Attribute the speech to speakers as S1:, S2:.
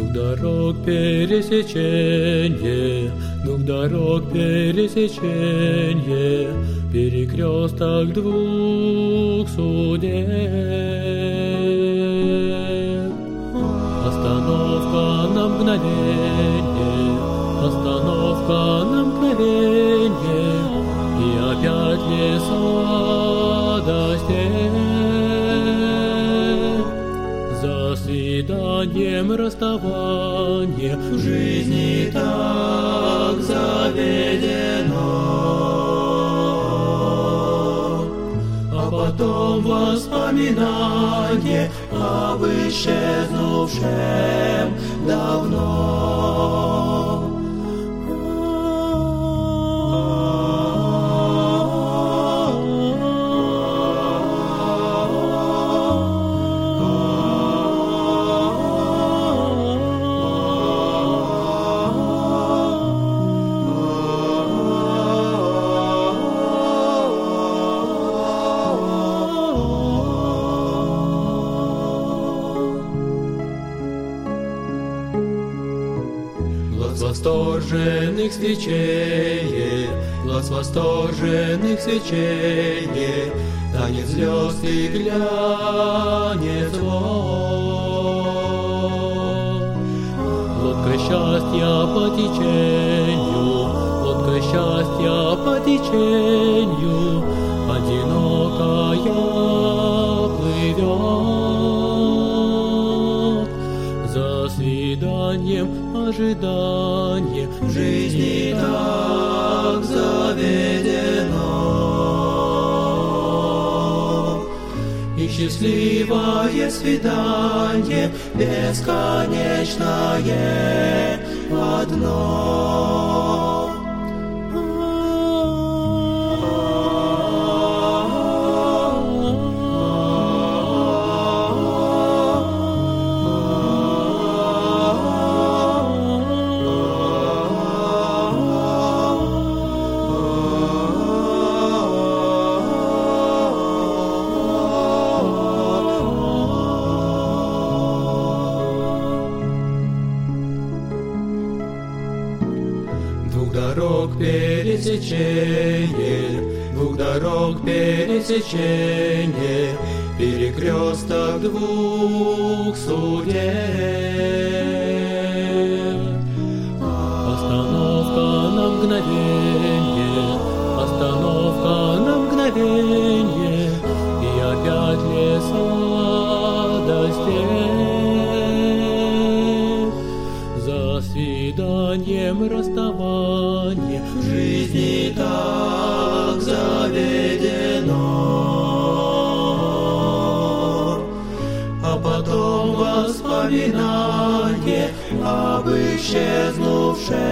S1: Двух дорог пересеченье, двух дорог пересеченье, перекресток двух судеб. Остановка на мгновенье, остановка на мгновенье, и опять леса до стен. За свиданием расставание в жизни так заведено, а потом воспоминание об исчезнувшем давно. Глаз восторженных свечей, глаз восторженных свечей, танец звезд и глянец вод. Лодка счастья по течению, лодка счастья по течению, одинокая плывет. За свиданием ожидание в жизни так заведено, и счастливое свидание бесконечное одно. Двух дорог пересеченье, двух дорог пересеченье, перекресток двух судеб. Остановка на мгновенье, остановка на мгновенье, и опять леса до стен. За свиданием расставание в жизни так заведено, а потом воспоминание об исчезнувшем